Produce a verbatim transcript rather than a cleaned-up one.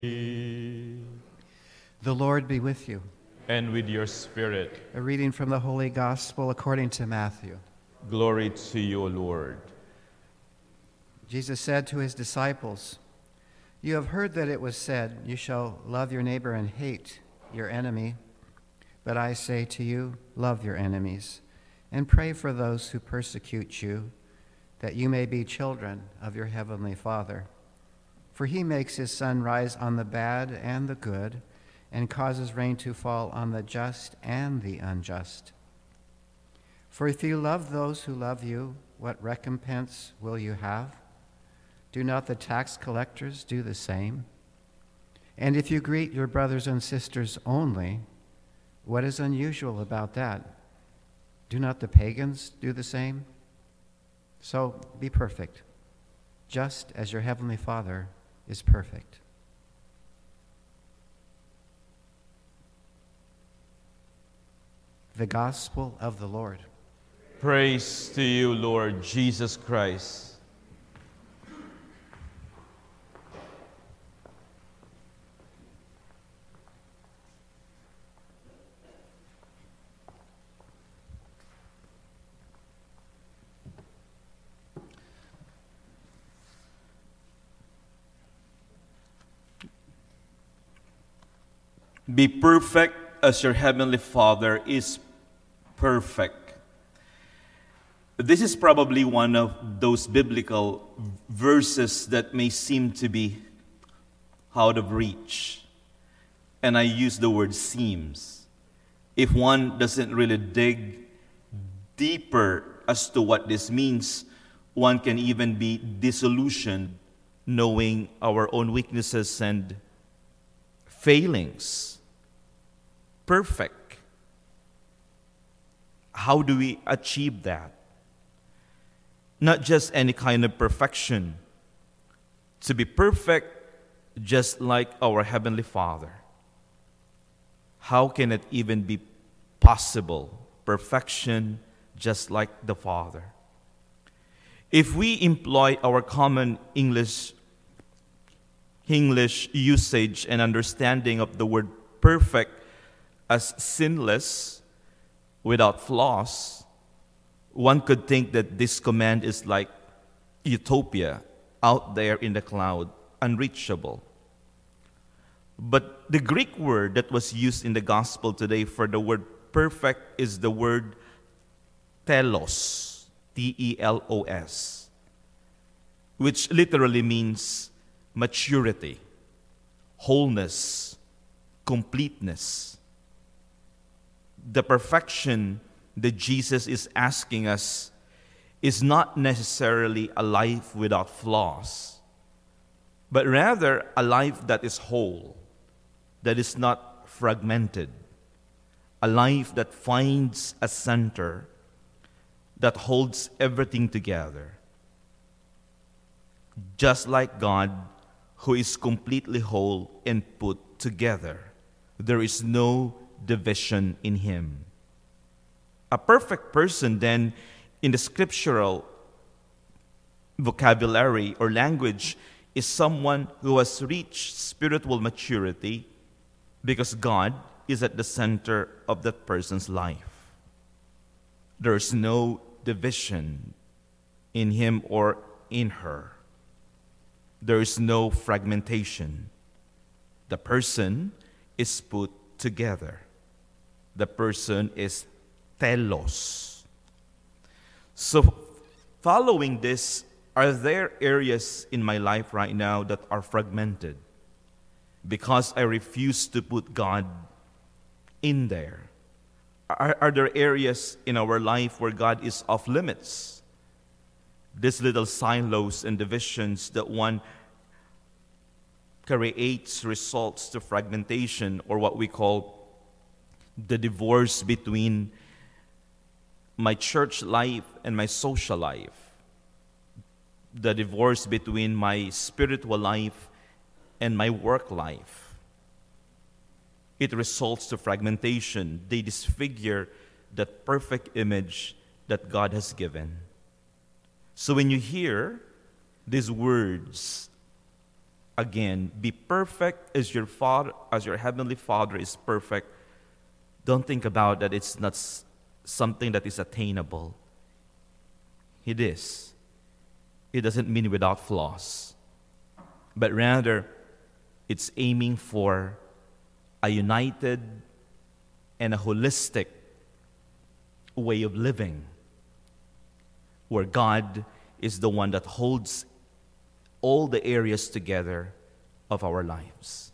The Lord be with you. And with your spirit. A reading from the Holy Gospel according to Matthew. Glory to you, O Lord. Jesus said to his disciples, "You have heard that it was said, 'You shall love your neighbor and hate your enemy.' But I say to you, love your enemies, and pray for those who persecute you, that you may be children of your heavenly Father. For he makes his sun rise on the bad and the good, and causes rain to fall on the just and the unjust. For if you love those who love you, what recompense will you have? Do not the tax collectors do the same? And if you greet your brothers and sisters only, what is unusual about that? Do not the pagans do the same? So be perfect, just as your heavenly Father is perfect." The Gospel of the Lord. Praise to you, Lord Jesus Christ. Be perfect as your heavenly Father is perfect. This is probably one of those biblical verses that may seem to be out of reach. And I use the word seems. If one doesn't really dig deeper as to what this means, one can even be disillusioned knowing our own weaknesses and failings. Perfect. How do we achieve that? Not just any kind of perfection. To be perfect just like our Heavenly Father. How can it even be possible? Perfection just like the Father. If we employ our common English English usage and understanding of the word perfect as sinless, without flaws, one could think that this command is like utopia, out there in the cloud, unreachable. But the Greek word that was used in the gospel today for the word perfect is the word telos, T E L O S, which literally means maturity, wholeness, completeness. The perfection that Jesus is asking us is not necessarily a life without flaws, but rather a life that is whole, that is not fragmented, a life that finds a center, that holds everything together. Just like God, who is completely whole and put together. There is no division in him. A perfect person, then, in the scriptural vocabulary or language, is someone who has reached spiritual maturity because God is at the center of that person's life. There is no division in him or in her. There is no fragmentation. The person is put together. The person is telos. So, following this, are there areas in my life right now that are fragmented because I refuse to put God in there? Are, are there areas in our life where God is off limits? These little silos and divisions that one creates results to fragmentation, or what we call the divorce between my church life and my social life, the divorce between my spiritual life and my work life. It results to fragmentation. They disfigure that perfect image that God has given. So when you hear these words, again, be perfect as your Father, as your heavenly Father is perfect, don't think about that it's not s- something that is attainable. It is. It doesn't mean without flaws, but rather it's aiming for a united and a holistic way of living, where God is the one that holds all the areas together of our lives.